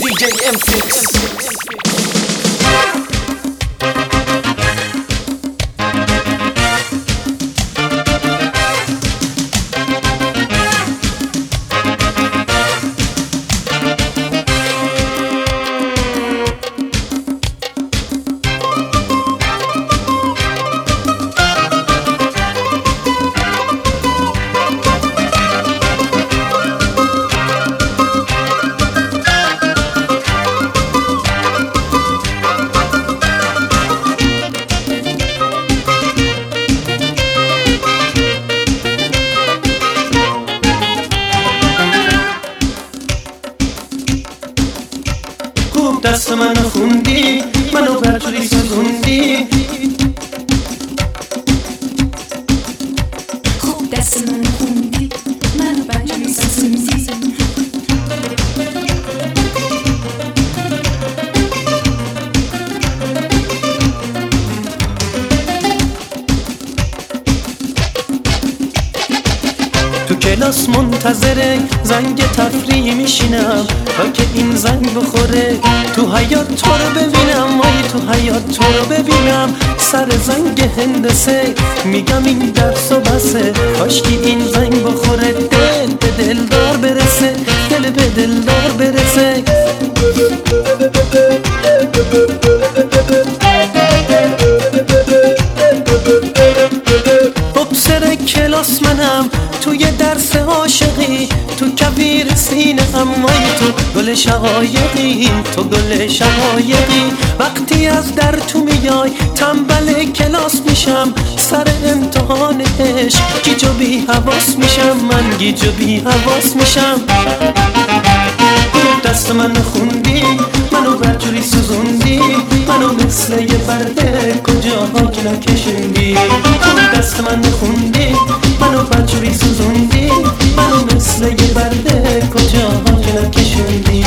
DJ M6. دست منو خوندی، منو برجوری سوزوندی. خوب دست منو خوندی، منو برجوری سوزوندی. تو کلاس منتظر زنگ تفریح میشینم تا که این زنگ بخوره. تو حیاط تو رو ببینم، وای تو حیاط تو رو ببینم. سر زنگ هندسه میگم این درس و بسه، کاشکی این زنگ بخوره. دل به دلدار برسه، دل به دلدار برسه. ببسر کلاس منم توی درس عاشقی، تو کویر سینه امای تو گل شقایقی، تو گل شقایقی. وقتی از در تو میای تنبل کلاس میشم، سر امتحان عشق گیج و بی حواس میشم، من گیج و بی حواس میشم. دست من خوندی، منو برجوری سوزوندی. منو مثل یه برده کجاها که نکشوندی. دست من خوندی، منو برجوری سوزوندی. منو مثل یه برده کجاها که نکشوندی.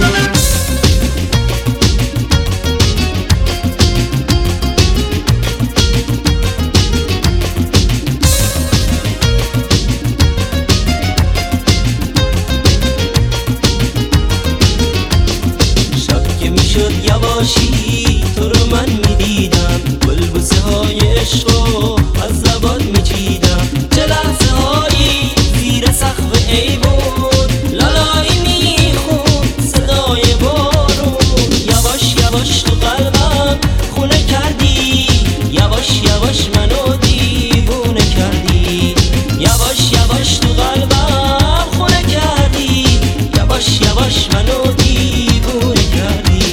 یواشی تو رو من میدیدم، بلبوسه های عشقو از زبان میچیدم. چه لحظه هایی زیر سقف ایوون لالایی میخوند صدای بارون. یواش یواش تو قلبم خونه کردی، یواش یواش منو دیوونه کردی. یواش یواش تو قلبم خونه کردی، یواش یواش منو دیوونه کردی.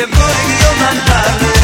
گرگی و من بره.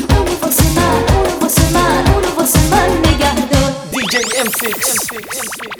DJ M6